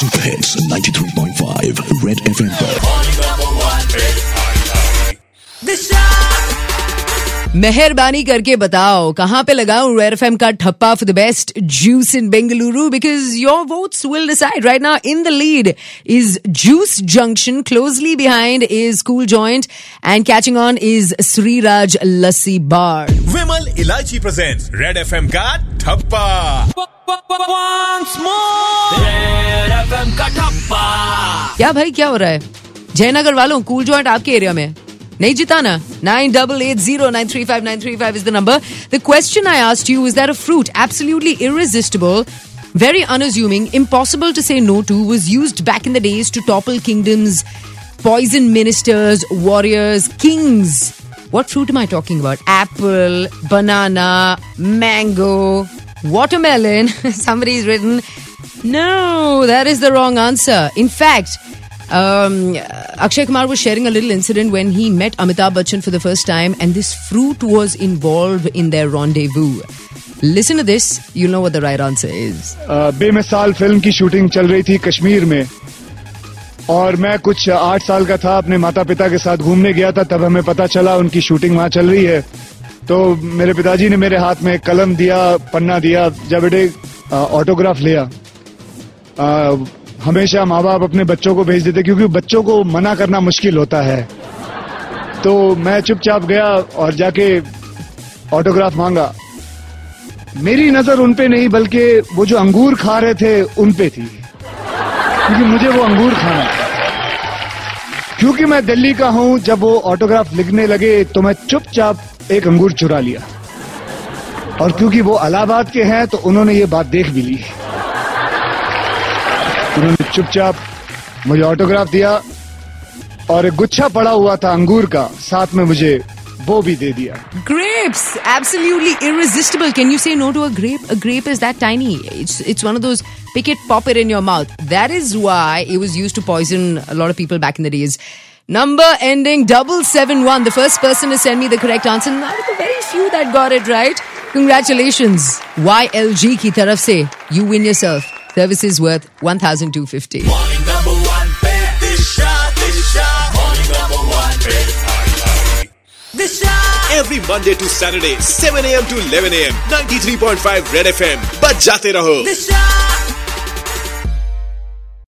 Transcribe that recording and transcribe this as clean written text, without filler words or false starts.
Super hits 93.5 red FM पर। मेहरबानी करके बताओ कहां पे लगाऊं रेड एफएम का ठप्पा for the best juice in Bengaluru, because your votes will decide. Right now in the lead is juice junction, closely behind is cool joint, and catching on is Shreeraj lassi bar. Vimal Elaichi presents red FM का ठप्पा. क्या भाई क्या हो रहा है? जयनगर वालों, cool joint आपके एरिया में नहीं जिता ना? 9880935935 is the number. The question I asked you is that a fruit absolutely irresistible, very unassuming, impossible to say no to, was used back in the days to topple kingdoms, poison ministers, warriors, kings. What fruit am I talking about? Apple, banana, mango, watermelon. Somebody's written, no, that is the wrong answer. In fact, Akshay Kumar was sharing a little incident when he met Amitabh Bachchan for the first time, and this fruit was involved in their rendezvous. Listen to this, you'll know what the right answer is. Bemisaal film की shooting चल रही थी कश्मीर में, और मैं कुछ 8 साल का था, अपने माता पिता के साथ घूमने गया था. तब हमें पता चला उनकी शूटिंग वहां चल रही है. तो मेरे पिताजी ने मेरे हाथ में कलम दिया, पन्ना दिया, जब बेटे ऑटोग्राफ लिया. हमेशा माँ बाप अपने बच्चों को भेज देते क्योंकि बच्चों को मना करना मुश्किल होता है. तो मैं चुपचाप गया और जाके ऑटोग्राफ मांगा. मेरी नजर उन पे नहीं बल्कि वो जो अंगूर खा रहे थे उन पे थी, क्योंकि मुझे वो अंगूर खाना था. क्योंकि मैं दिल्ली का हूं, जब वो ऑटोग्राफ लिखने लगे तो मैं चुपचाप एक अंगूर चुरा लिया. और क्योंकि वो इलाहाबाद के हैं तो उन्होंने ये बात देख भी ली. उन्होंने चुपचाप मुझे ऑटोग्राफ दिया और एक गुच्छा पड़ा हुआ था अंगूर का, साथ में मुझे वो भी दे दिया. Grapes, absolutely irresistible. Can you say no to a grape? A grape is that tiny. It's one of those pick it, pop it in your mouth. That is why it was used to poison a lot of people back in the days. Number ending 771. The first person to send me the correct answer. Now the very few that got it right. Congratulations. YLG ki taraf se. You win yourself services worth 1,250. Morning number one पे दिशा. Morning number one पे दिशा. Every Monday to Saturday 7 a.m. to 11 a.m. 93.5 Red FM. बजाते रहो.